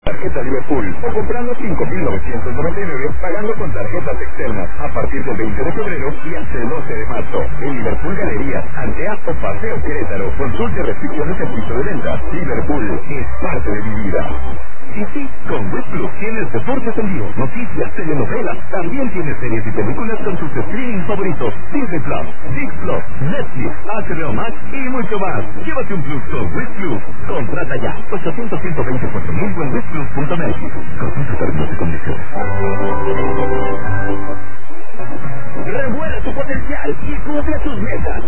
Tarjeta Liverpool o comprando 5.999 pagando con tarjetas externas a partir del 20 de febrero y hasta el 12 de marzo. En Liverpool Galerías, Antea o Paseo Querétaro. Consulte restricciones en piso de venta. Liverpool es parte de mi vida. Y sí, con Web Plus tienes deportes en vivo, noticias, telenovelas. También tienes series y películas con tus streaming favoritos. Disney Plus, Six Plus, Netflix, HBO Max y mucho más. Llévate un Plus con Web Plus. Contrata ya. 800-124.000 en webplus.net. Consulta términos y condiciones. Revuela tu potencial y cumple tus metas.